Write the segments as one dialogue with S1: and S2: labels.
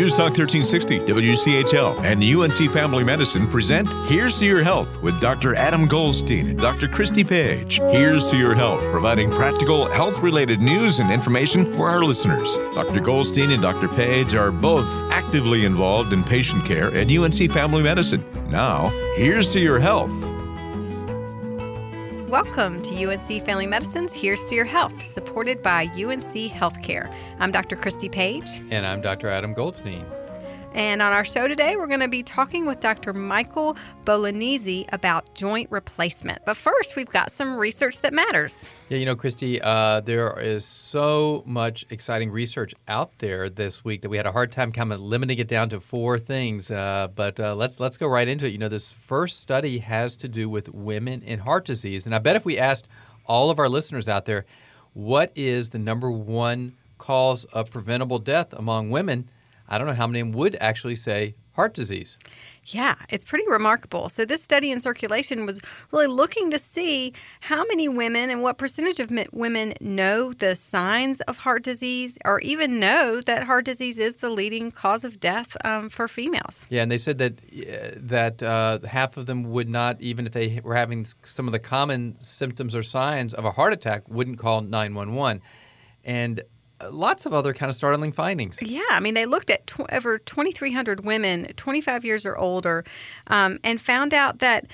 S1: News Talk 1360, WCHL, and UNC Family Medicine present Here's to Your Health with Dr. Adam Goldstein and Dr. Christy Page. Here's to Your Health, providing practical health-related news and information for our listeners. Dr. Goldstein and Dr. Page are both actively involved in patient care at UNC Family Medicine. Now, here's to your health.
S2: Welcome to UNC Family Medicine's Here's to Your Health, supported by UNC Healthcare. I'm Dr. Christy Page.
S3: And I'm Dr. Adam Goldstein.
S2: And on our show today, we're going to be talking with Dr. Michael Bolognese about joint replacement. But first, we've got some research that matters.
S3: Yeah, you know, Christy, there is so much exciting research out there this week that we had a hard time kind of limiting it down to four things. But let's go right into it. You know, this first study has to do with women and heart disease. And I bet if we asked all of our listeners out there, what is the number one cause of preventable death among women, I don't know how many of them would actually say heart disease.
S2: Yeah, it's pretty remarkable. So this study in Circulation was really looking to see how many women and what percentage of women know the signs of heart disease or even know that heart disease is the leading cause of death for females.
S3: Yeah, and they said that half of them would not, even if they were having some of the common symptoms or signs of a heart attack, wouldn't call 911. And lots of other kind of startling findings.
S2: Yeah, I mean, they looked at over 2,300 women, 25 years or older, and found out that,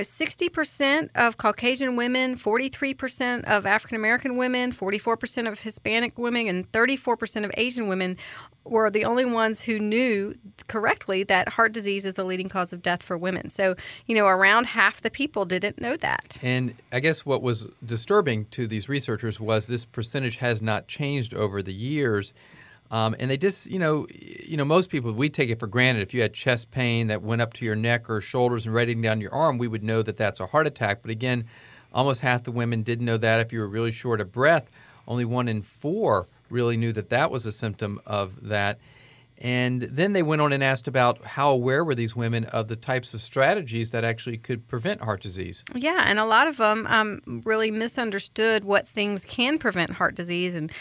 S2: 60% of Caucasian women, 43% of African-American women, 44% of Hispanic women, and 34% of Asian women were the only ones who knew correctly that heart disease is the leading cause of death for women. So, around half the people didn't know that.
S3: And I guess what was disturbing to these researchers was this percentage has not changed over the years. And they just, most people, we take it for granted. If you had chest pain that went up to your neck or shoulders and right down your arm, we would know that that's a heart attack. But again, almost half the women didn't know that. If you were really short of breath, only 1 in 4 really knew that that was a symptom of that. And then they went on and asked about how aware were these women of the types of strategies that actually could prevent heart disease.
S2: Yeah, and a lot of them really misunderstood what things can prevent heart disease and,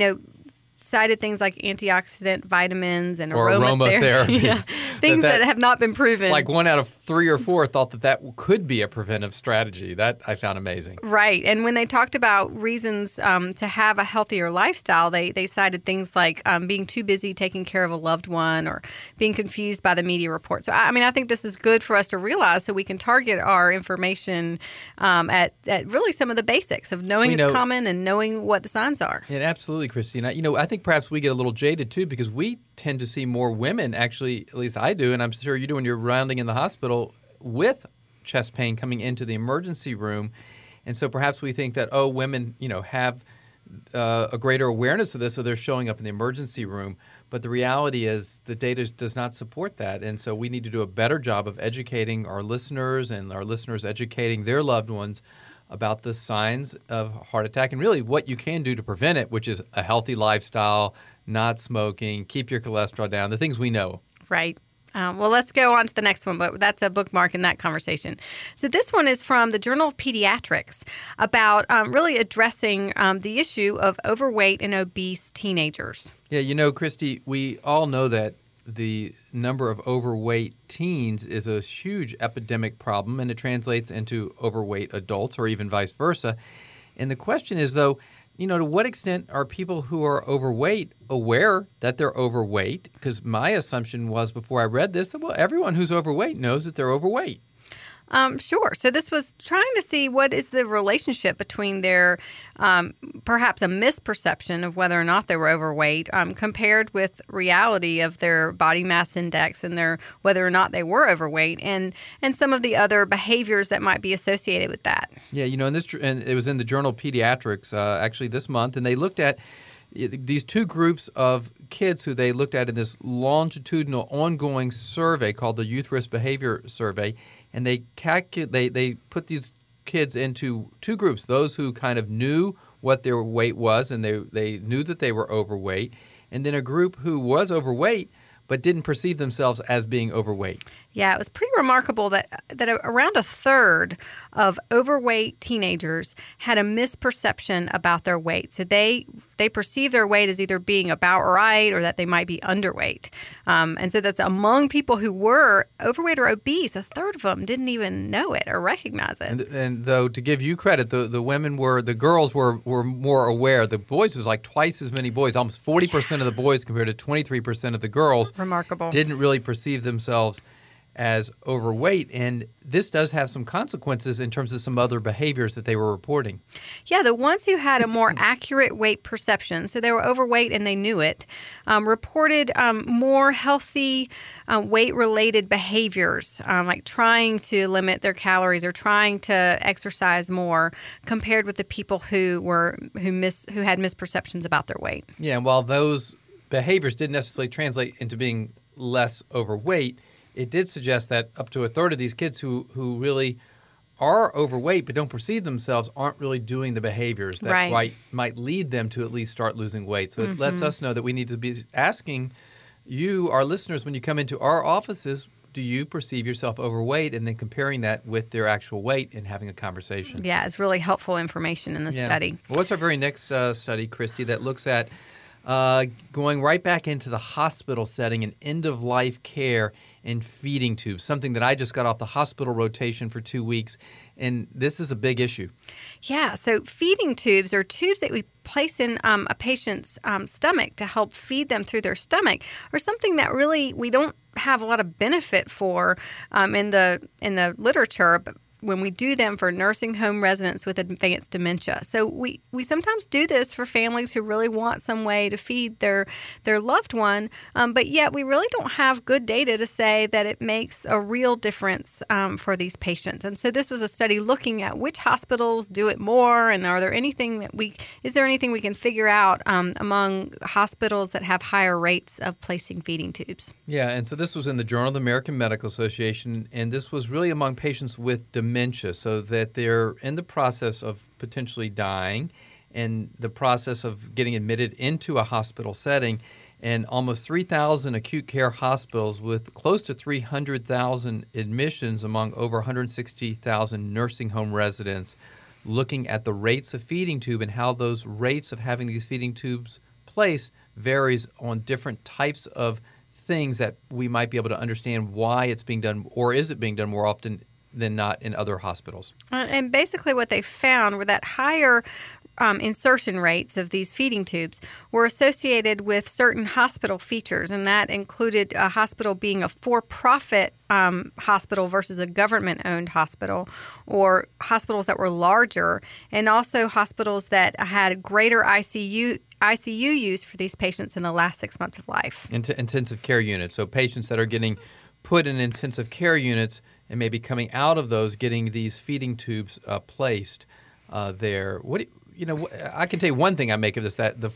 S2: cited things like antioxidant vitamins and aromatherapy. Yeah, things that have not been proven.
S3: Like 1 out of 3 or 4 thought that could be a preventive strategy. That I found amazing.
S2: Right. And when they talked about reasons to have a healthier lifestyle, they cited things like being too busy taking care of a loved one or being confused by the media reports. So, I think this is good for us to realize so we can target our information at really some of the basics of knowing it's common and knowing what the signs are.
S3: Yeah, absolutely, Christine. I think perhaps we get a little jaded, too, because we tend to see more women, actually, at least I do, and I'm sure you do when you're rounding in the hospital with chest pain coming into the emergency room. And so perhaps we think that, women, have a greater awareness of this, so they're showing up in the emergency room. But the reality is the data does not support that. And so we need to do a better job of educating our listeners and our listeners educating their loved ones about the signs of heart attack and really what you can do to prevent it, which is a healthy lifestyle, not smoking, keep your cholesterol down, the things we know.
S2: Right. Well, let's go on to the next one, but that's a bookmark in that conversation. So this one is from the Journal of Pediatrics about really addressing the issue of overweight and obese teenagers.
S3: Yeah, Christy, we all know that the number of overweight teens is a huge epidemic problem, and it translates into overweight adults or even vice versa. And the question is, though, to what extent are people who are overweight aware that they're overweight? Because my assumption was before I read this that, everyone who's overweight knows that they're overweight.
S2: Sure. So this was trying to see what is the relationship between their perhaps a misperception of whether or not they were overweight compared with reality of their body mass index and their whether or not they were overweight and some of the other behaviors that might be associated with that.
S3: Yeah, and it was in the Journal of Pediatrics actually this month, and they looked at these two groups of kids who they looked at in this longitudinal ongoing survey called the Youth Risk Behavior Survey. And they put these kids into two groups, those who kind of knew what their weight was and they knew that they were overweight, and then a group who was overweight but didn't perceive themselves as being overweight.
S2: Yeah, it was pretty remarkable that around a third of overweight teenagers had a misperception about their weight. So they perceive their weight as either being about right or that they might be underweight. And so that's among people who were overweight or obese. A third of them didn't even know it or recognize it.
S3: And though, to give you credit, the girls were more aware. The boys was like twice as many boys. Almost 40% of the boys compared to 23% of the girls.
S2: Remarkable.
S3: Didn't really perceive themselves as overweight, and this does have some consequences in terms of some other behaviors that they were reporting.
S2: Yeah, the ones who had a more accurate weight perception, so they were overweight and they knew it, reported more healthy weight-related behaviors, like trying to limit their calories or trying to exercise more, compared with the people who had misperceptions about their weight.
S3: Yeah, and while those behaviors didn't necessarily translate into being less overweight, it did suggest that up to a third of these kids who really are overweight but don't perceive themselves aren't really doing the behaviors that might lead them to at least start losing weight. So it lets us know that we need to be asking you, our listeners, when you come into our offices, do you perceive yourself overweight, and then comparing that with their actual weight and having a conversation.
S2: Yeah, it's really helpful information in the study.
S3: Well, what's our very next study, Christy, that looks at going right back into the hospital setting and end-of-life care and feeding tubes, something that I just got off the hospital rotation for 2 weeks, and this is a big issue.
S2: Yeah, so feeding tubes are tubes that we place in a patient's stomach to help feed them through their stomach, or something that really we don't have a lot of benefit for in the literature, but when we do them for nursing home residents with advanced dementia. So we sometimes do this for families who really want some way to feed their loved one, but yet we really don't have good data to say that it makes a real difference for these patients. And so this was a study looking at which hospitals do it more, and is there anything we can figure out among hospitals that have higher rates of placing feeding tubes?
S3: Yeah, and so this was in the Journal of the American Medical Association, and this was really among patients with dementia, so that they're in the process of potentially dying and the process of getting admitted into a hospital setting. And almost 3,000 acute care hospitals with close to 300,000 admissions among over 160,000 nursing home residents, looking at the rates of feeding tube and how those rates of having these feeding tubes placed varies on different types of things that we might be able to understand why it's being done, or is it being done more often than not in other hospitals.
S2: And basically what they found were that higher insertion rates of these feeding tubes were associated with certain hospital features, and that included a hospital being a for-profit hospital versus a government-owned hospital, or hospitals that were larger, and also hospitals that had greater ICU use for these patients in the last 6 months of life.
S3: Intensive care units, so patients that are getting put in intensive care units and maybe coming out of those, getting these feeding tubes placed there. I can tell you one thing I make of this, that the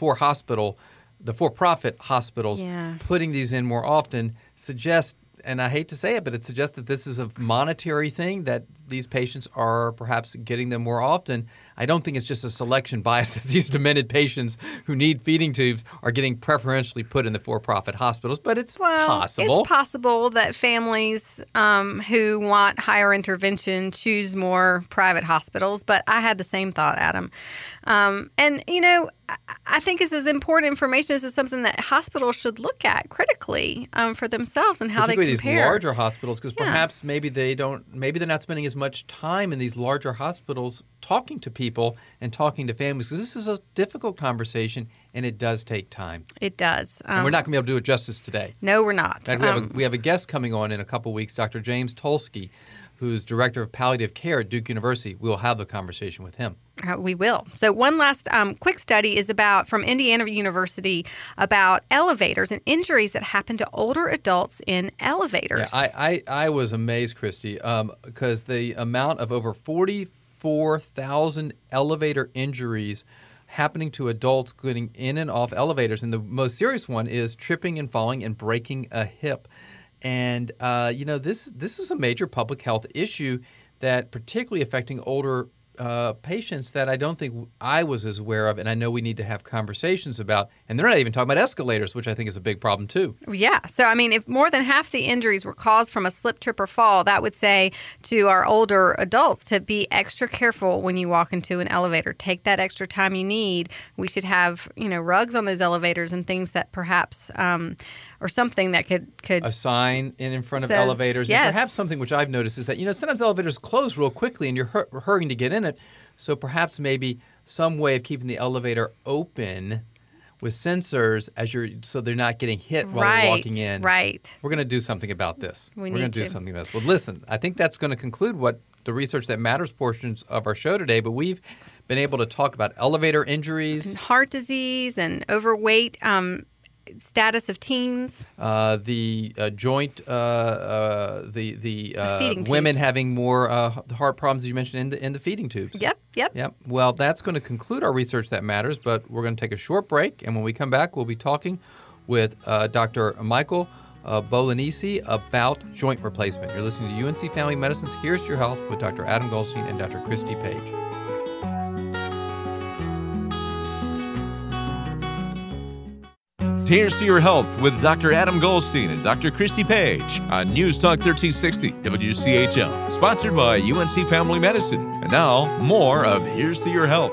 S3: for-profit hospitals putting these in more often suggests, and I hate to say it, but it suggests that this is a monetary thing, that these patients are perhaps getting them more often. I don't think it's just a selection bias that these demented patients who need feeding tubes are getting preferentially put in the for-profit hospitals, but it's possible.
S2: It's possible that families who want higher intervention choose more private hospitals, but I had the same thought, Adam. I think this is important information. This is something that hospitals should look at critically for themselves and how they compare.
S3: Particularly these larger hospitals, because perhaps maybe they're not spending as much time in these larger hospitals talking to people and talking to families, because this is a difficult conversation and it does take time.
S2: It does.
S3: And we're not going to be able to do it justice today.
S2: No, we're not.
S3: We have a guest coming on in a couple weeks, Dr. James Tolsky, who's director of palliative care at Duke University. We will have a conversation with him.
S2: We will. So one last quick study is from Indiana University about elevators and injuries that happen to older adults in elevators.
S3: Yeah, I was amazed, Christy, because the amount of over 44,000 elevator injuries happening to adults getting in and off elevators. And the most serious one is tripping and falling and breaking a hip. And, this is a major public health issue that particularly affecting older patients that I don't think I was as aware of, and I know we need to have conversations about. And they're not even talking about escalators, which I think is a big problem too.
S2: Yeah. So, I mean, if more than half the injuries were caused from a slip, trip, or fall, that would say to our older adults to be extra careful when you walk into an elevator. Take that extra time you need. We should have, rugs on those elevators and things that perhaps, or something that could
S3: a sign in front of
S2: says,
S3: elevators.
S2: Yes.
S3: And perhaps something which I've noticed is that, sometimes elevators close real quickly and you're hurrying to get in it. So perhaps maybe some way of keeping the elevator open with sensors so they're not getting hit while they're walking in.
S2: Right.
S3: We're going to do something about this.
S2: We're
S3: going to do something about this. Well, listen, I think that's going to conclude what the Research That Matters portions of our show today, but we've been able to talk about elevator injuries,
S2: and heart disease, and overweight status of teens,
S3: the joint,
S2: feeding
S3: women
S2: tubes.
S3: having more heart problems, as you mentioned, in the feeding tubes.
S2: Yep.
S3: Well, that's going to conclude our Research That Matters, but we're going to take a short break, and when we come back, we'll be talking with Dr. Michael Bolognesi about joint replacement. You're listening to UNC Family Medicine's Here's to Your Health with Dr. Adam Goldstein and Dr. Christy Page.
S1: Here's to Your Health with Dr. Adam Goldstein and Dr. Christy Page on News Talk 1360 WCHL, sponsored by UNC Family Medicine. And now, more of Here's to Your Health.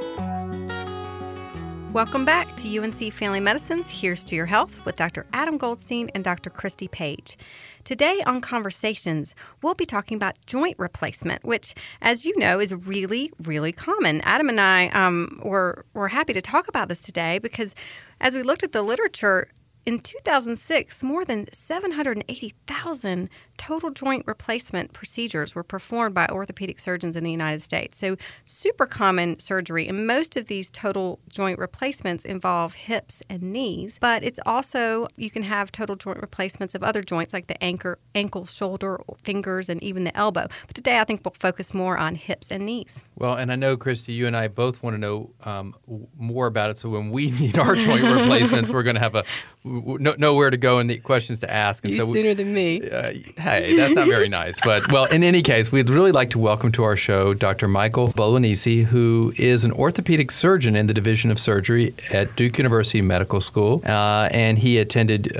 S2: Welcome back to UNC Family Medicine's Here's to Your Health with Dr. Adam Goldstein and Dr. Christy Page. Today on Conversations, we'll be talking about joint replacement, which, as you know, is really, really common. Adam and I were happy to talk about this today because as we looked at the literature, in 2006, more than 780,000 total joint replacement procedures were performed by orthopedic surgeons in the United States. So super common surgery, and most of these total joint replacements involve hips and knees, but it's also, you can have total joint replacements of other joints like the ankle, shoulder, fingers, and even the elbow. But today I think we'll focus more on hips and knees.
S3: Well, and I know, Christy, you and I both want to know more about it, so when we need our joint replacements, we're going to have nowhere to go and the questions to ask. And
S2: Sooner than me.
S3: Hey, that's not very nice. But, well, in any case, we'd really like to welcome to our show Dr. Michael Bolognesi, who is an orthopedic surgeon in the Division of Surgery at Duke University Medical School. And he attended,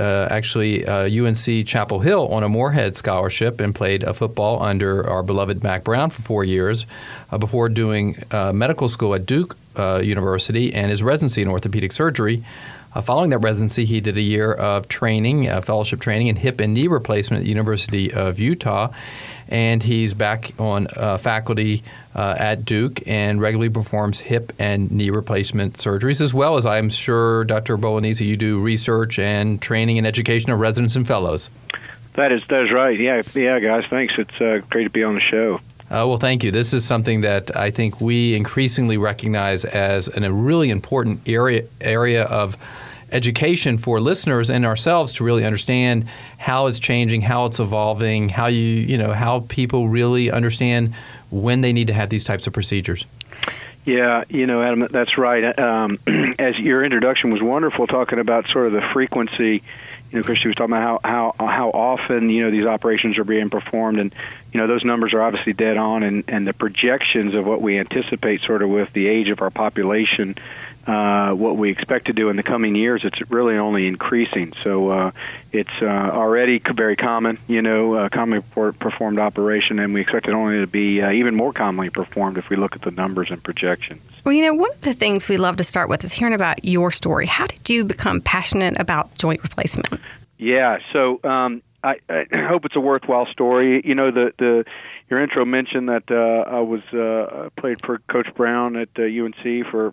S3: UNC Chapel Hill on a Moorhead scholarship and played football under our beloved Mac Brown for 4 years before doing medical school at Duke University and his residency in orthopedic surgery. Following that residency, he did a year of training, fellowship training in hip and knee replacement at the University of Utah, and he's back on faculty at Duke and regularly performs hip and knee replacement surgeries, as well as, I'm sure, Dr. Bolognesi, you do research and training and education of residents and fellows.
S4: That is right. Yeah, guys, thanks. It's great to be on the show.
S3: Well, thank you. This is something that I think we increasingly recognize as a really important area of education for listeners and ourselves to really understand how it's changing, how it's evolving, how people really understand when they need to have these types of procedures.
S4: Yeah, Adam, that's right. As your introduction was wonderful, talking about sort of the frequency. Christy was talking about how often these operations are being performed, and those numbers are obviously dead on, and the projections of what we anticipate sort of with the age of our population, what we expect to do in the coming years, it's really only increasing. So it's already very common, commonly performed operation, and we expect it only to be even more commonly performed if we look at the numbers and projections.
S2: Well, one of the things we love to start with is hearing about your story. How did you become passionate about joint replacement?
S4: Yeah, so I hope it's a worthwhile story. Your intro mentioned that I was played for Coach Brown at UNC for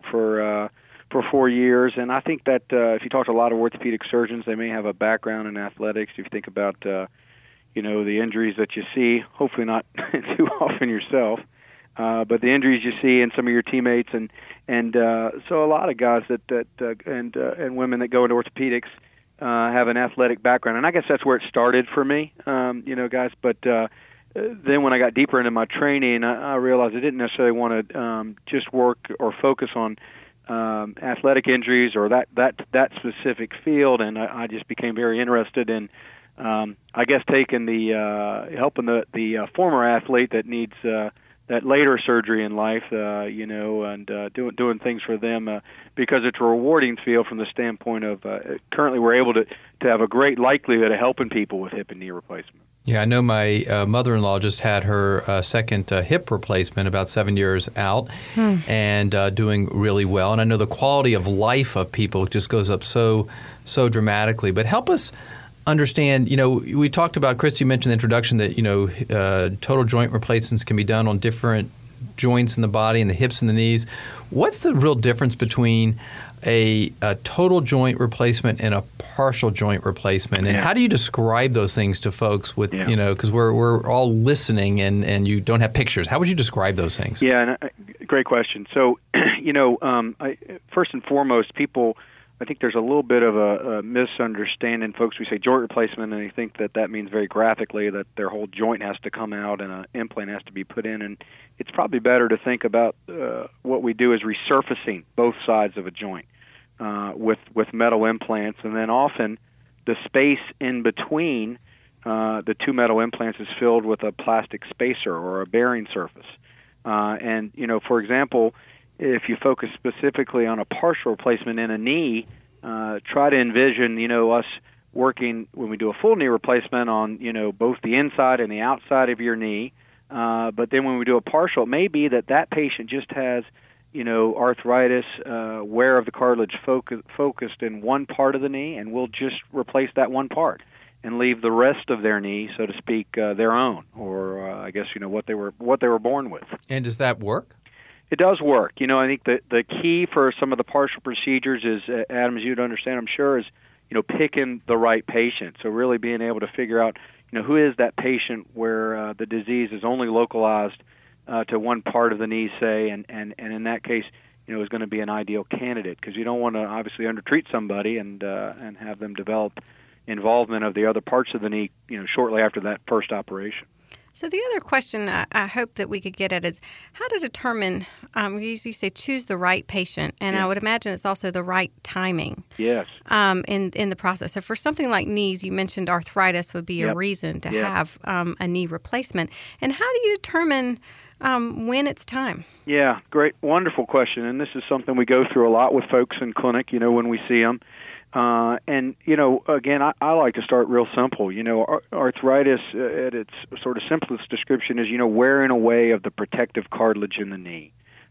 S4: 4 years, and I think that if you talk to a lot of orthopedic surgeons, they may have a background in athletics. If you think about the injuries that you see, hopefully not too often yourself, but the injuries you see in some of your teammates, and so a lot of guys and women that go into orthopedics have an athletic background, and I guess that's where it started for me, guys. But then when I got deeper into my training, I realized I didn't necessarily want to just work or focus on athletic injuries or that specific field, and I just became very interested in, I guess, taking helping the former athlete that needs that later surgery in life, and doing things for them because it's a rewarding field from the standpoint of currently we're able to have a great likelihood of helping people with hip and knee replacement.
S3: Yeah, I know my mother-in-law just had her second hip replacement about 7 years out and doing really well. And I know the quality of life of people just goes up so dramatically. But help us understand, we talked about, Christy mentioned in the introduction that, total joint replacements can be done on different joints in the body and the hips and the knees. What's the real difference between a total joint replacement and a partial joint replacement? And how do you describe those things to folks with, because we're all listening and you don't have pictures. How would you describe those things?
S4: Yeah, great question. So, first and foremost, people, I think there's a little bit of a misunderstanding. Folks, we say joint replacement, and they think that means very graphically that their whole joint has to come out and an implant has to be put in. And it's probably better to think about what we do is resurfacing both sides of a joint with metal implants, and then often the space in between the two metal implants is filled with a plastic spacer or a bearing surface. And for example, if you focus specifically on a partial replacement in a knee, try to envision, us working when we do a full knee replacement on, both the inside and the outside of your knee. But then when we do a partial, it may be that patient just has, arthritis, wear of the cartilage focused in one part of the knee, and we'll just replace that one part and leave the rest of their knee, so to speak, their own, or I guess, what they were born with.
S3: And does that work?
S4: It does work. I think the key for some of the partial procedures is, Adam, as you'd understand, I'm sure, is, picking the right patient. So really being able to figure out, who is that patient where the disease is only localized to one part of the knee, say, and in that case, is going to be an ideal candidate, because you don't want to obviously undertreat somebody and have them develop involvement of the other parts of the knee, shortly after that first operation.
S2: So the other question I hope that we could get at is how to determine, we usually say choose the right patient, and I would imagine it's also the right timing.
S4: Yes.
S2: In the process. So for something like knees, you mentioned arthritis would be a reason to have a knee replacement. And how do you determine when it's time? Yeah,
S4: great, wonderful question. And this is something we go through a lot with folks in clinic, when we see them. And, again, I like to start real simple. Arthritis at its sort of simplest description is, wearing away of the protective cartilage in the knee.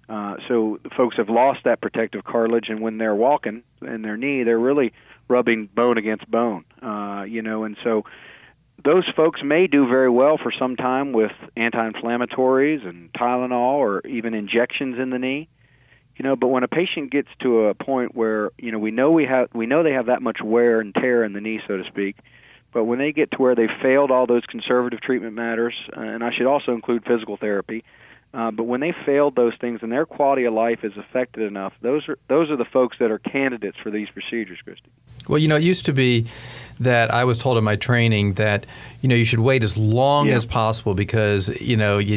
S4: So folks have lost that protective cartilage, and when they're walking in their knee, they're really rubbing bone against bone, and so those folks may do very well for some time with anti-inflammatories and Tylenol or even injections in the knee. But when a patient gets to a point where, we know they have that much wear and tear in the knee, so to speak, but when they get to where they've failed all those conservative treatment matters, and I should also include physical therapy, but when they failed those things and their quality of life is affected enough, those are the folks that are candidates for these procedures, Christy.
S3: Well, it used to be that I was told in my training that, you should wait as long as possible because, you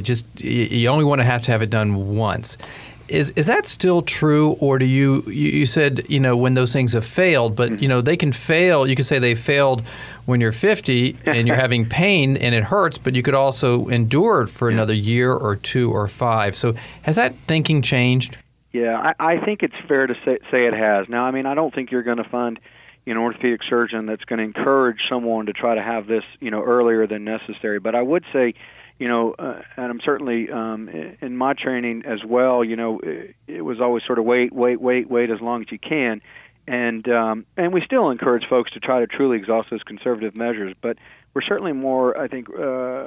S3: only want to have it done once. Is that still true, or do you said, when those things have failed, but, they can fail. You could say they failed when you're 50 and you're having pain and it hurts, but you could also endure it for another year or 2 or 5. So has that thinking changed?
S4: Yeah, I think it's fair to say it has. Now, I don't think you're going to find an orthopedic surgeon that's going to encourage someone to try to have this, earlier than necessary. But I would say, and I'm certainly in my training as well, it was always sort of wait as long as you can. And we still encourage folks to try to truly exhaust those conservative measures, but we're certainly more, I think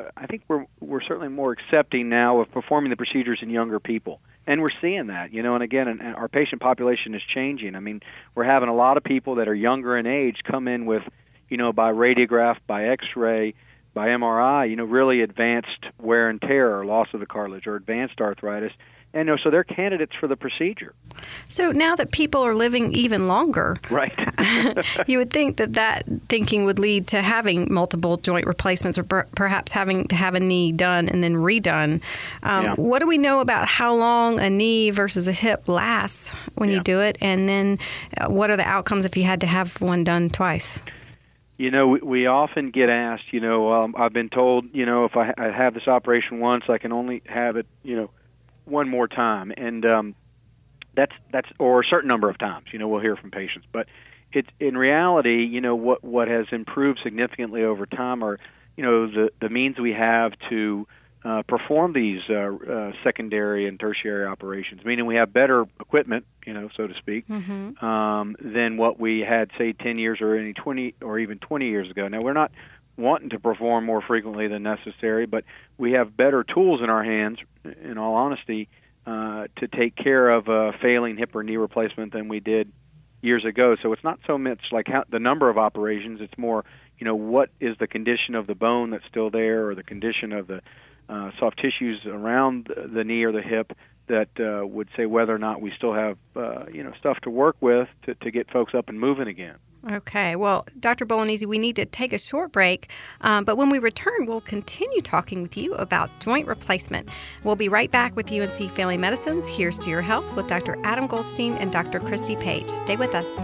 S4: we're certainly more accepting now of performing the procedures in younger people. And we're seeing that, and again, and our patient population is changing. We're having a lot of people that are younger in age come in with, by radiograph, by X-ray, by MRI, really advanced wear and tear or loss of the cartilage or advanced arthritis. And so they're candidates for the procedure.
S2: So now that people are living even longer,
S4: right?
S2: You would think that thinking would lead to having multiple joint replacements or perhaps having to have a knee done and then redone. What do we know about how long a knee versus a hip lasts when you do it? And then what are the outcomes if you had to have one done twice?
S4: We often get asked, I've been told, if I have this operation once, I can only have it, one more time. And that's or a certain number of times, we'll hear from patients. But it's in reality, what has improved significantly over time are, the means we have to perform these secondary and tertiary operations, meaning we have better equipment, so to speak, than what we had, say, 10 years or even 20 years ago. Now, we're not wanting to perform more frequently than necessary, but we have better tools in our hands, in all honesty, to take care of a failing hip or knee replacement than we did years ago. So it's not so much like the number of operations, it's more, what is the condition of the bone that's still there, or the condition of the soft tissues around the knee or the hip that would say whether or not we still have stuff to work with to get folks up and moving again.
S2: Okay. Well, Dr. Bolognesi, we need to take a short break, but when we return, we'll continue talking with you about joint replacement. We'll be right back with UNC Family Medicine's Here's to Your Health with Dr. Adam Goldstein and Dr. Christy Page. Stay with us.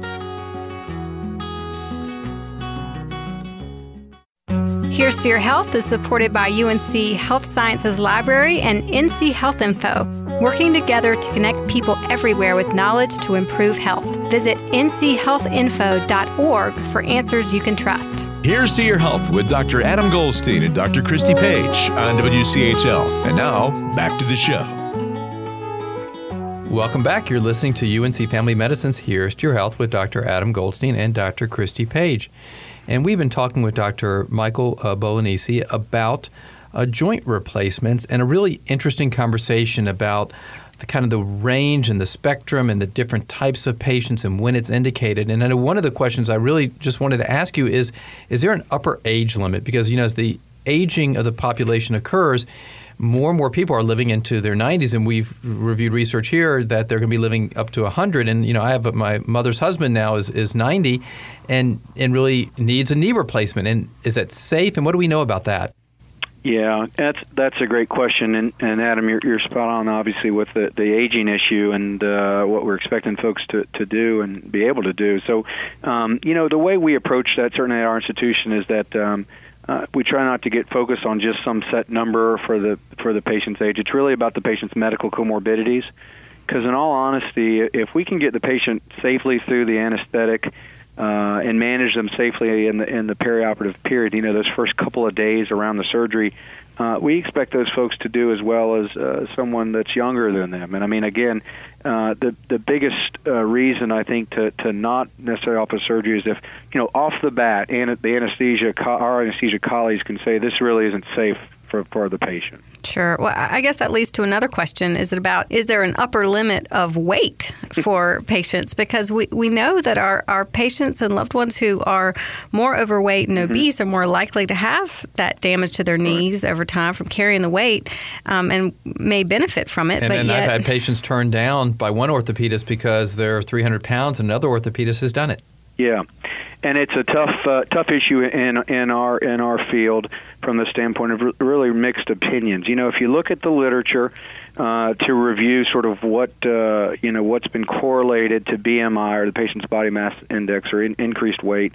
S2: Here's to Your Health is supported by UNC Health Sciences Library and NC Health Info, working together to connect people everywhere with knowledge to improve health. Visit nchealthinfo.org for answers you can trust.
S1: Here's to Your Health with Dr. Adam Goldstein and Dr. Christy Page on WCHL. And now, back to the show.
S3: Welcome back. You're listening to UNC Family Medicine's Here's to Your Health with Dr. Adam Goldstein and Dr. Christy Page. And we've been talking with Dr. Michael Bolognesi about joint replacements, and a really interesting conversation about the kind of the range and the spectrum and the different types of patients and when it's indicated. And I know one of the questions I really just wanted to ask you is there an upper age limit? Because, as the aging of the population occurs, more and more people are living into their 90s, and we've reviewed research here that they're going to be living up to 100. And, I have my mother's husband now is 90 and really needs a knee replacement. And is that safe? And what do we know about that?
S4: Yeah, that's a great question, and Adam, you're spot on, obviously, with the aging issue and what we're expecting folks to do and be able to do. So, the way we approach that, certainly at our institution, is that we try not to get focused on just some set number for the patient's age. It's really about the patient's medical comorbidities, because in all honesty, if we can get the patient safely through the anesthetic and manage them safely in the perioperative period, those first couple of days around the surgery, we expect those folks to do as well as someone that's younger than them. And I mean, again, the biggest reason I think to not necessarily offer surgery is if, off the bat, our anesthesia colleagues can say this really isn't safe for the patient.
S2: Sure. Well, I guess that leads to another question. Is there an upper limit of weight for patients? Because we know that our patients and loved ones who are more overweight and obese are more likely to have that damage to their knees over time from carrying the weight, and may benefit from it.
S3: And I've had patients turned down by one orthopedist because they're 300 pounds and another orthopedist has done it.
S4: Yeah, and it's a tough issue in our field from the standpoint of really mixed opinions. If you look at the literature to review sort of what's been correlated to BMI, or the patient's body mass index, or increased weight,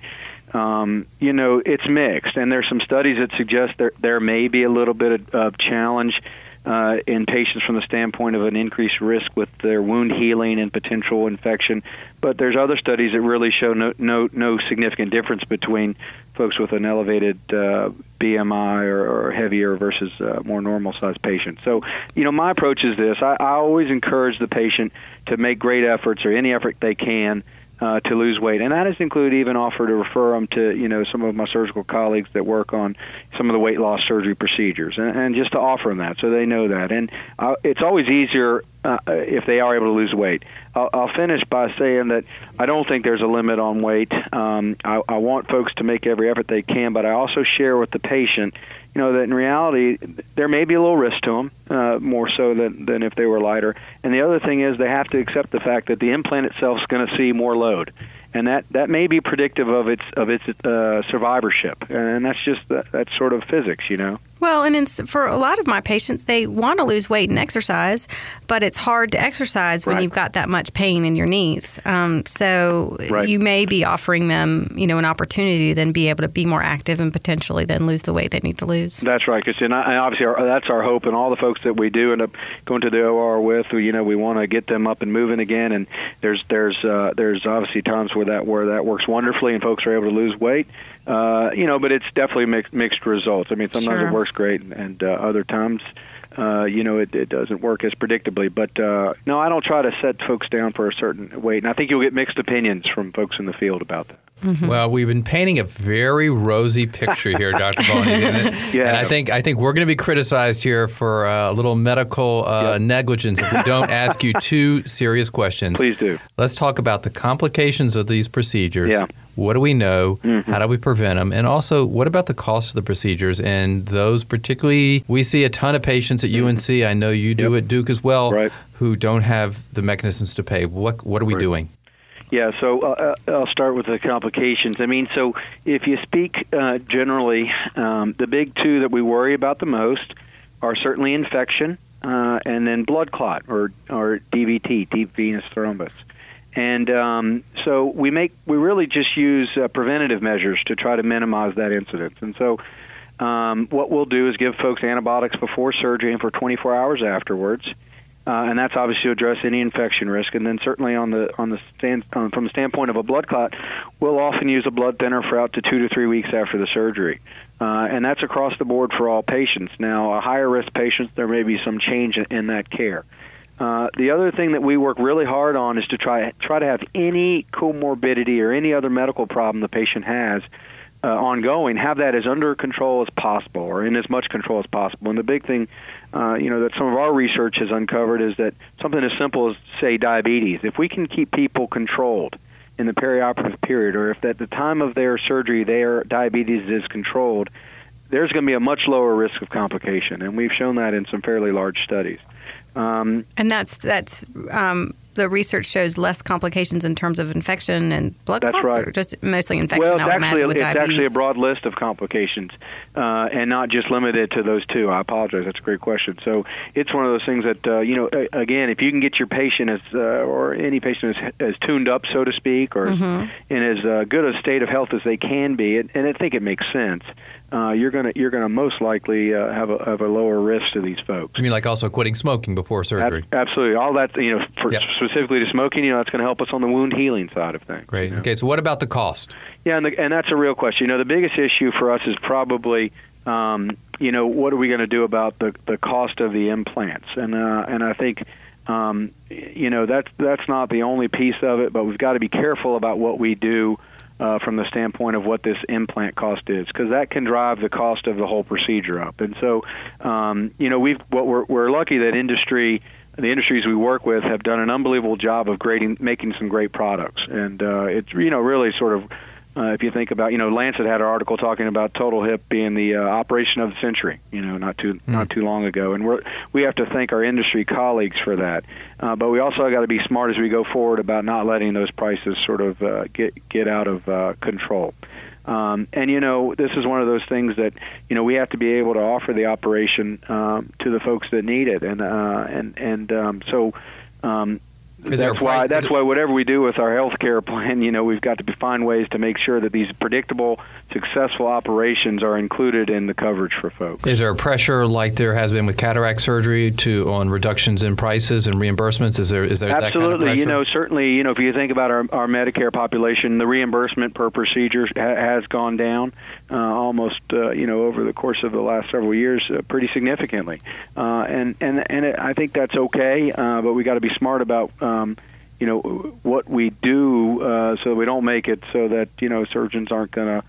S4: it's mixed. And there's some studies that suggest there may be a little bit of challenge in patients from the standpoint of an increased risk with their wound healing and potential infection. But there's other studies that really show no significant difference between folks with an elevated BMI or heavier versus more normal-sized patients. So, my approach is this. I always encourage the patient to make great efforts, or any effort they can, to lose weight. And that does include even offer to refer them to, some of my surgical colleagues that work on some of the weight loss surgery procedures, and just to offer them that so they know that. And it's always easier if they are able to lose weight. I'll finish by saying that I don't think there's a limit on weight. I want folks to make every effort they can, but I also share with the patient, that in reality there may be a little risk to them, more so than if they were lighter. And the other thing is they have to accept the fact that the implant itself is going to see more load, and that may be predictive of its survivorship. And that's just that's sort of physics,
S2: Well, and for a lot of my patients, they want to lose weight and exercise, but it's hard to exercise when you've got that much pain in your knees. So you may be offering them, an opportunity to then be able to be more active and potentially then lose the weight they need to lose.
S4: That's right, Christine. And obviously, that's our hope. And all the folks that we do end up going to the OR with, we want to get them up and moving again. And there's obviously times where that works wonderfully and folks are able to lose weight. But it's definitely mixed results. I mean, sometimes it works great, and other times, it doesn't work as predictably. But no, I don't try to set folks down for a certain weight, and I think you'll get mixed opinions from folks in the field about that.
S3: Mm-hmm. Well, we've been painting a very rosy picture here, Dr. Boney. Yeah. And I think we're going to be criticized here for a little medical negligence if we don't ask you two serious questions.
S4: Please do.
S3: Let's talk about the complications of these procedures.
S4: Yeah.
S3: What do we know? Mm-hmm. How do we prevent them? And also, what about the cost of the procedures? And those particularly, we see a ton of patients at UNC, I know you do at Duke as well, who don't have the mechanisms to pay. What are we doing?
S4: Yeah, so I'll start with the complications. I mean, so if you speak generally, the big two that we worry about the most are certainly infection and then blood clot or DVT, deep venous thrombus. And so we really just use preventative measures to try to minimize that incidence. And so what we'll do is give folks antibiotics before surgery and for 24 hours afterwards. And that's obviously to address any infection risk. And then certainly from the standpoint of a blood clot, we'll often use a blood thinner for out to 2 to 3 weeks after the surgery. And that's across the board for all patients. Now, higher risk patients, there may be some change in that care. The other thing that we work really hard on is to try to have any comorbidity or any other medical problem the patient has ongoing, have that as under control as possible or in as much control as possible. And the big thing, that some of our research has uncovered is that something as simple as, say, diabetes, if we can keep people controlled in the perioperative period, or if at the time of their surgery their diabetes is controlled, there's going to be a much lower risk of complication. And we've shown that in some fairly large studies.
S2: And that's the research shows less complications in terms of infection and blood clots, or just mostly infection, I would imagine, with diabetes?
S4: It's actually a broad list of complications and not just limited to those two. I apologize. That's a great question. So it's one of those things that, again, if you can get your patient or any patient as tuned up, so to speak, or in as good a state of health as they can be, and I think it makes sense, you're gonna most likely have a lower risk to these folks.
S3: You mean like also quitting smoking before surgery?
S4: Absolutely. All that, specifically to smoking, that's going to help us on the wound healing side of things.
S3: Great. Okay, so what about the cost?
S4: Yeah, and that's a real question. The biggest issue for us is probably, what are we going to do about the cost of the implants? And I think, that's not the only piece of it, but we've got to be careful about what we do from the standpoint of what this implant cost is, because that can drive the cost of the whole procedure up. And so, we're lucky that the industries we work with have done an unbelievable job of making some great products. And it's really sort of, if you think about, Lancet had an article talking about total hip being the operation of the century, not too long ago. And we have to thank our industry colleagues for that. But we also got to be smart as we go forward about not letting those prices sort of get out of control. And this is one of those things that we have to be able to offer the operation to the folks that need it, so that's why whatever we do with our healthcare plan, we've got to find ways to make sure that these predictable, successful operations are included in the coverage for folks.
S3: Is there a pressure like there has been with cataract surgery on reductions in prices and reimbursements? Is there
S4: Absolutely.
S3: That kind of pressure?
S4: Certainly, if you think about our Medicare population, the reimbursement per procedure has gone down almost, over the course of the last several years pretty significantly. And I think that's okay, but we got to be smart about what we do so we don't make it so that surgeons aren't going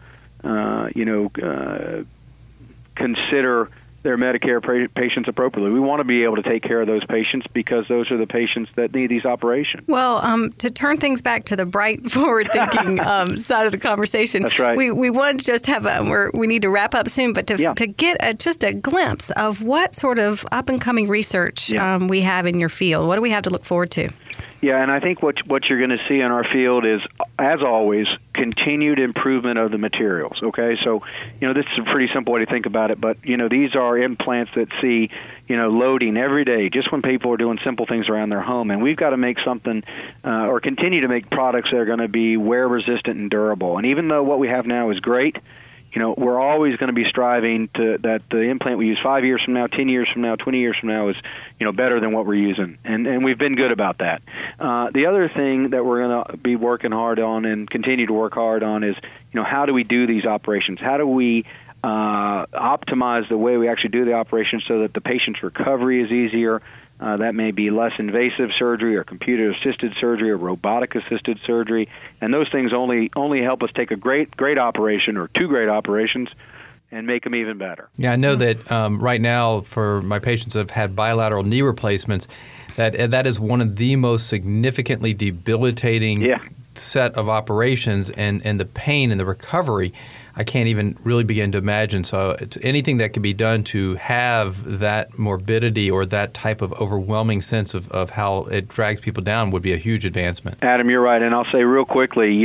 S4: to consider their Medicare patients appropriately. We want to be able to take care of those patients because those are the patients that need these operations.
S2: Well, to turn things back to the bright, forward-thinking side of the conversation,
S4: that's right.
S2: We want to just have we need to wrap up soon, but to get just a glimpse of what sort of up-and-coming research we have in your field. What do we have to look forward to?
S4: Yeah, and I think what you're going to see in our field is, as always, continued improvement of the materials. Okay, so this is a pretty simple way to think about it, but these are implants that see loading every day, just when people are doing simple things around their home, and we've got to make something or continue to make products that are going to be wear resistant and durable. And even though what we have now is great, we're always going to be striving to that the implant we use 5 years from now, 10 years from now, 20 years from now is, better than what we're using. And we've been good about that. The other thing that we're going to be working hard on and continue to work hard on is, how do we do these operations? How do we optimize the way we actually do the operation so that the patient's recovery is easier? That may be less invasive surgery or computer-assisted surgery or robotic-assisted surgery, and those things only help us take a great operation or two great operations and make them even better.
S3: Yeah, I know that right now for my patients that have had bilateral knee replacements, that is one of the most significantly debilitating set of operations, and the pain and the recovery, I can't even really begin to imagine. So it's anything that can be done to have that morbidity or that type of overwhelming sense of how it drags people down would be a huge advancement.
S4: Adam, you're right. And I'll say real quickly,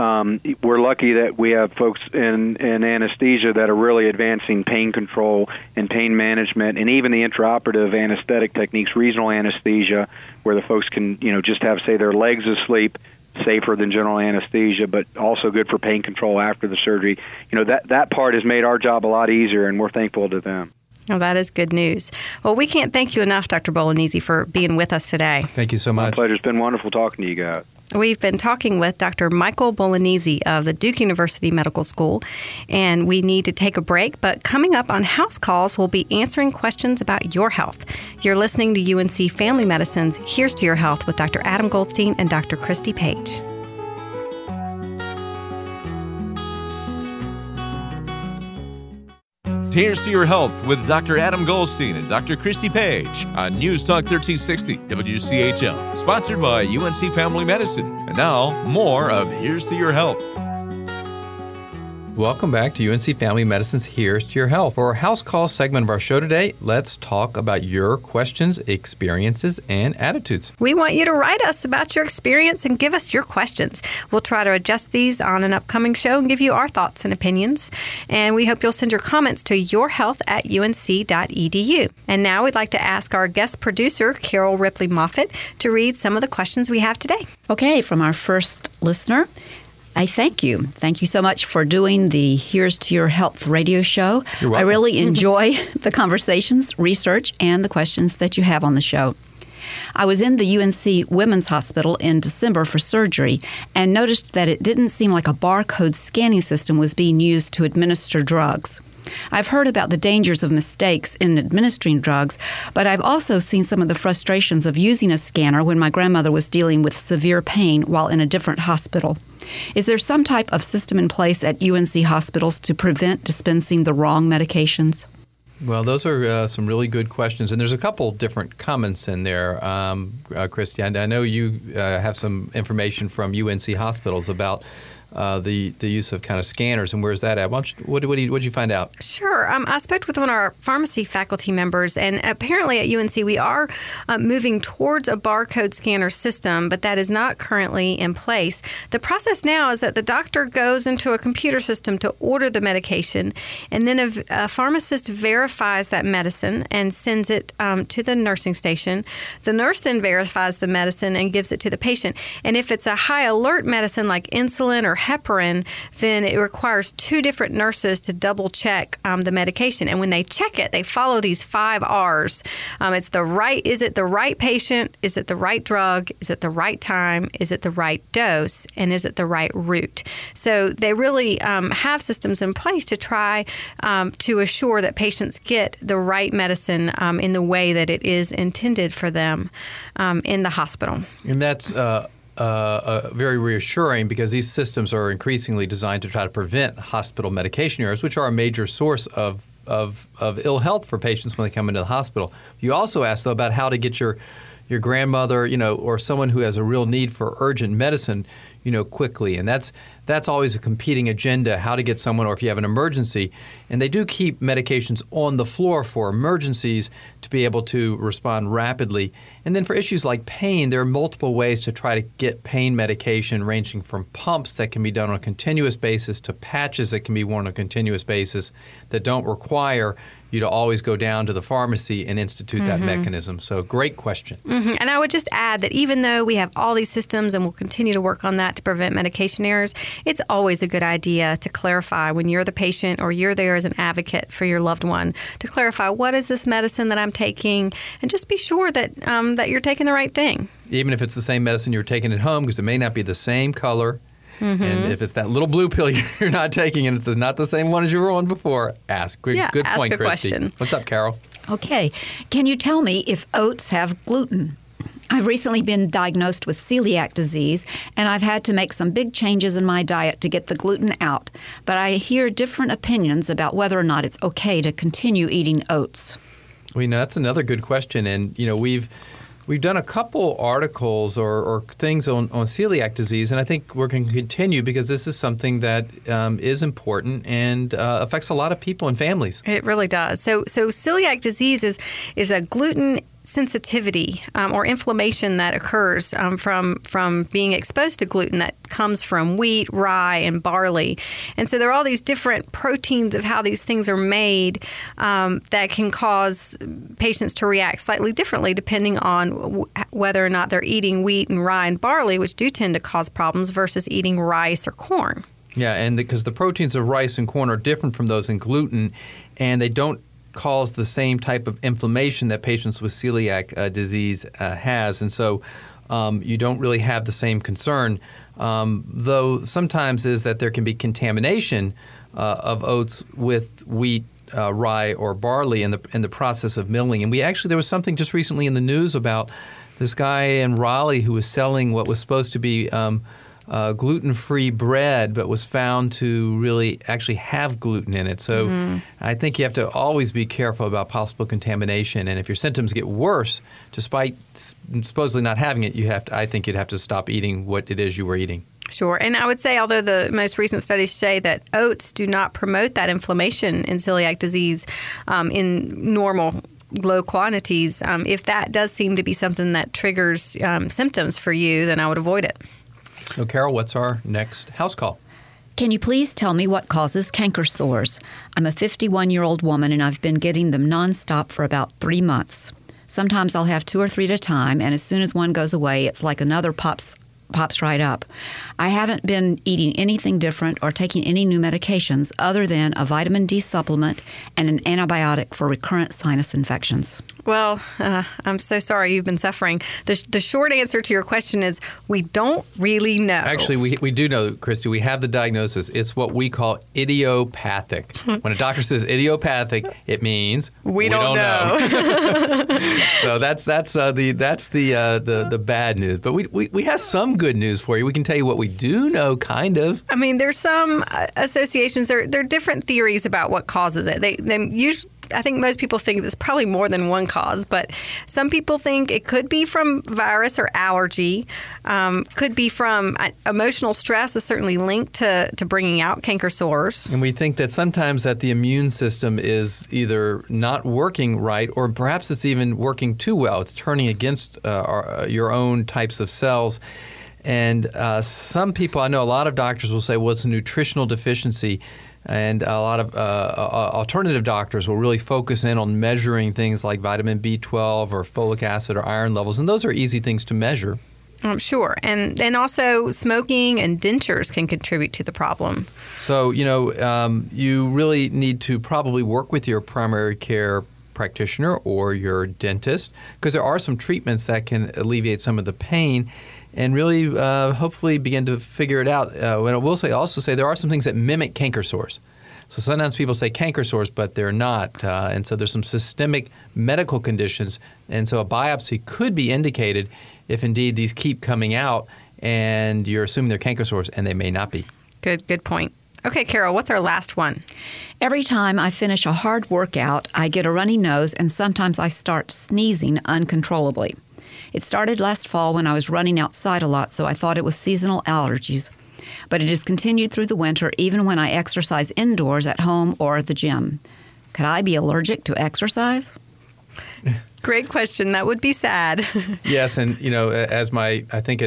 S4: we're lucky that we have folks in anesthesia that are really advancing pain control and pain management, and even the intraoperative anesthetic techniques, regional anesthesia, where the folks can, just have, say, their legs asleep, safer than general anesthesia, but also good for pain control after the surgery. That part has made our job a lot easier, and we're thankful to them.
S2: Oh, that is good news. Well, we can't thank you enough, Dr. Bolognese, for being with us today.
S3: Thank you so much.
S4: My pleasure. It's been wonderful talking to you guys.
S2: We've been talking with Dr. Michael Bolognese of the Duke University Medical School, and we need to take a break. But coming up on House Calls, we'll be answering questions about your health. You're listening to UNC Family Medicine's Here's to Your Health with Dr. Adam Goldstein and Dr. Christy Page.
S1: Here's to Your Health with Dr. Adam Goldstein and Dr. Christy Page on News Talk 1360 WCHL, sponsored by UNC Family Medicine. And now, more of Here's to Your Health.
S3: Welcome back to UNC Family Medicine's Here's to Your Health. For our House Call segment of our show today, let's talk about your questions, experiences, and attitudes.
S2: We want you to write us about your experience and give us your questions. We'll try to adjust these on an upcoming show and give you our thoughts and opinions. And we hope you'll send your comments to yourhealth@unc.edu. And now we'd like to ask our guest producer, Carol Ripley Moffitt, to read some of the questions we have today.
S5: Okay, from our first listener, I thank you. Thank you so much for doing the Here's to Your Health radio show.
S3: You're welcome.
S5: I really enjoy the conversations, research, and the questions that you have on the show. I was in the UNC Women's Hospital in December for surgery and noticed that it didn't seem like a barcode scanning system was being used to administer drugs. I've heard about the dangers of mistakes in administering drugs, but I've also seen some of the frustrations of using a scanner when my grandmother was dealing with severe pain while in a different hospital. Is there some type of system in place at UNC hospitals to prevent dispensing the wrong medications?
S3: Well, those are some really good questions, and there's a couple different comments in there, Christy. I know you have some information from UNC hospitals about the use of kind of scanners, and where's that at? What did you find out?
S2: Sure. I spoke with one of our pharmacy faculty members, and apparently at UNC we are moving towards a barcode scanner system, but that is not currently in place. The process now is that the doctor goes into a computer system to order the medication, and then a pharmacist verifies that medicine and sends it to the nursing station. The nurse then verifies the medicine and gives it to the patient. And if it's a high alert medicine like insulin or heparin, then it requires two different nurses to double check the medication. And when they check it, they follow these 5 R's. Is it the right patient? Is it the right drug? Is it the right time? Is it the right dose? And is it the right route? So they really have systems in place to try to assure that patients get the right medicine in the way that it is intended for them in the hospital.
S3: And that's very reassuring because these systems are increasingly designed to try to prevent hospital medication errors, which are a major source of ill health for patients when they come into the hospital. You also asked, though, about how to get your grandmother, or someone who has a real need for urgent medicine. quickly. And that's always a competing agenda, how to get someone, or if you have an emergency. And they do keep medications on the floor for emergencies to be able to respond rapidly. And then for issues like pain, there are multiple ways to try to get pain medication, ranging from pumps that can be done on a continuous basis to patches that can be worn on a continuous basis that don't require you to always go down to the pharmacy and institute that mechanism. So great question.
S2: And I would just add that even though we have all these systems and we'll continue to work on that to prevent medication errors, it's always a good idea to clarify when you're the patient or you're there as an advocate for your loved one, to clarify what is this medicine that I'm taking, and just be sure that that you're taking the right thing.
S3: Even if it's the same medicine you're taking at home, because it may not be the same color. And if it's that little blue pill you're not taking and it's not the same one as you were on before, ask. Good point, Christy.
S2: Question.
S3: What's up, Carol?
S5: Okay. Can you tell me if oats have gluten? I've recently been diagnosed with celiac disease, and I've had to make some big changes in my diet to get the gluten out. But I hear different opinions about whether or not it's okay to continue eating oats.
S3: Well, that's another good question. And, we've done a couple articles or things on celiac disease, and I think we're going to continue because this is something that is important and affects a lot of people and families.
S2: It really does. So celiac disease is a gluten sensitivity or inflammation that occurs from being exposed to gluten that comes from wheat, rye, and barley. And so there are all these different proteins of how these things are made that can cause patients to react slightly differently depending on whether or not they're eating wheat and rye and barley, which do tend to cause problems, versus eating rice or corn.
S3: Yeah, and because the proteins of rice and corn are different from those in gluten, and they don't cause the same type of inflammation that patients with celiac disease has. And so you don't really have the same concern, though sometimes is that there can be contamination of oats with wheat, rye, or barley in the process of milling. And there was something just recently in the news about this guy in Raleigh who was selling what was supposed to be gluten-free bread, but was found to really actually have gluten in it. So I think you have to always be careful about possible contamination. And if your symptoms get worse, despite supposedly not having it, I think you'd have to stop eating what it is you were eating.
S2: Sure. And I would say, although the most recent studies say that oats do not promote that inflammation in celiac disease in normal low quantities, if that does seem to be something that triggers symptoms for you, then I would avoid it.
S3: So, Carol, what's our next house call?
S5: Can you please tell me what causes canker sores? I'm a 51-year-old woman, and I've been getting them nonstop for about 3 months. Sometimes I'll have 2 or 3 at a time, and as soon as one goes away, it's like another pops right up. I haven't been eating anything different or taking any new medications other than a vitamin D supplement and an antibiotic for recurrent sinus infections.
S2: Well, I'm so sorry you've been suffering. The short answer to your question is we don't really know.
S3: Actually, we do know, Christy. We have the diagnosis. It's what we call idiopathic. When a doctor says idiopathic, it means
S2: we don't know.
S3: So that's the bad news. But we have some good news for you. We can tell you what we do know, kind of.
S2: I mean, there's some associations. There are different theories about what causes it. They usually, I think most people think there's probably more than one cause, but some people think it could be from virus or allergy, could be from emotional stress is certainly linked to bringing out canker sores.
S3: And we think that sometimes that the immune system is either not working right, or perhaps it's even working too well. It's turning against your own types of cells. And some people, I know a lot of doctors will say, well, it's a nutritional deficiency. And a lot of alternative doctors will really focus in on measuring things like vitamin B12 or folic acid or iron levels. And those are easy things to measure.
S2: Sure. And also smoking and dentures can contribute to the problem.
S3: So, you really need to probably work with your primary care practitioner or your dentist, because there are some treatments that can alleviate some of the pain and really hopefully begin to figure it out. And I will also say there are some things that mimic canker sores. So sometimes people say canker sores, but they're not. And so there's some systemic medical conditions. And so a biopsy could be indicated if indeed these keep coming out and you're assuming they're canker sores, and they may not be.
S2: Good point. Okay, Carol, what's our last one?
S5: Every time I finish a hard workout, I get a runny nose, and sometimes I start sneezing uncontrollably. It started last fall when I was running outside a lot, so I thought it was seasonal allergies. But it has continued through the winter, even when I exercise indoors at home or at the gym. Could I be allergic to exercise?
S2: Great question. That would be sad.
S3: Yes, and as my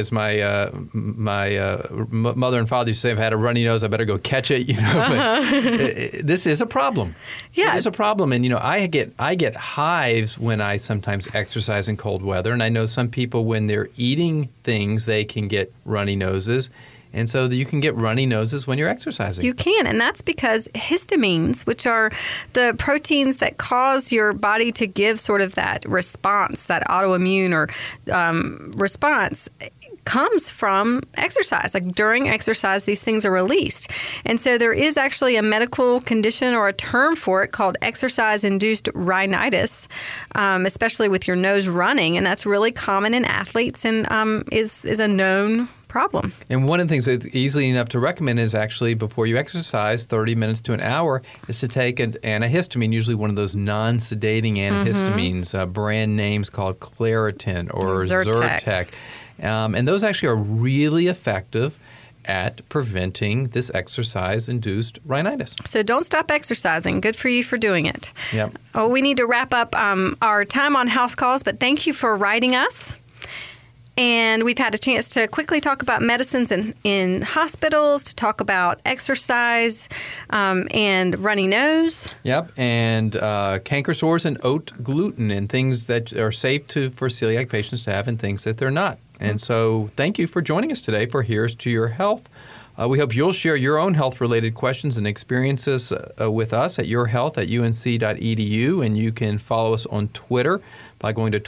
S3: mother and father used to say, "I've had a runny nose, I better go catch it." But this is a problem.
S2: Yeah,
S3: it is a problem, and I get hives when I sometimes exercise in cold weather, and I know some people when they're eating things they can get runny noses. And so you can get runny noses when you're exercising.
S2: You can, and that's because histamines, which are the proteins that cause your body to give sort of that response, that autoimmune or response, comes from exercise. Like during exercise, these things are released. And so there is actually a medical condition or a term for it called exercise-induced rhinitis, especially with your nose running. And that's really common in athletes and is a known problem.
S3: And one of the things that's easily enough to recommend is actually before you exercise, 30 minutes to an hour, is to take an antihistamine, usually one of those non-sedating antihistamines, brand names called Claritin or Zyrtec. And those actually are really effective at preventing this exercise-induced rhinitis.
S2: So don't stop exercising. Good for you for doing it.
S3: Yep.
S2: Oh, we need to wrap up our time on house calls, but thank you for writing us. And we've had a chance to quickly talk about medicines in hospitals, to talk about exercise and runny nose.
S3: Yep, and canker sores and oat gluten and things that are safe for celiac patients to have and things that they're not. And so thank you for joining us today for Here's to Your Health. We hope you'll share your own health-related questions and experiences with us at yourhealth@unc.edu, and you can follow us on Twitter by going to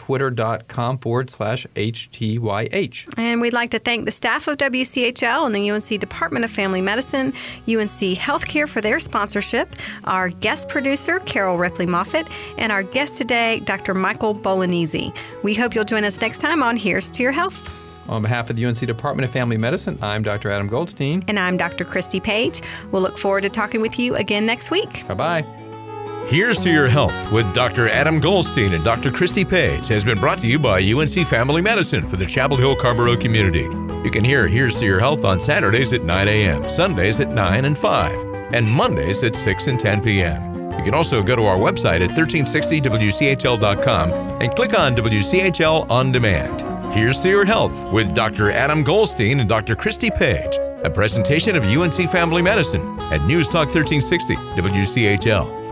S3: twitter.com/HTYH.
S2: And we'd like to thank the staff of WCHL and the UNC Department of Family Medicine, UNC Healthcare for their sponsorship, our guest producer, Carol Ripley-Moffitt, and our guest today, Dr. Michael Bolognese. We hope you'll join us next time on Here's to Your Health.
S3: On behalf of the UNC Department of Family Medicine, I'm Dr. Adam Goldstein.
S2: And I'm Dr. Christy Page. We'll look forward to talking with you again next week.
S3: Bye-bye.
S1: Here's to Your Health with Dr. Adam Goldstein and Dr. Christy Page has been brought to you by UNC Family Medicine for the Chapel Hill Carrboro community. You can hear Here's to Your Health on Saturdays at 9 a.m., Sundays at 9 and 5, and Mondays at 6 and 10 p.m. You can also go to our website at 1360wchl.com and click on WCHL On Demand. Here's to Your Health with Dr. Adam Goldstein and Dr. Christy Page, a presentation of UNC Family Medicine at News Talk 1360 WCHL.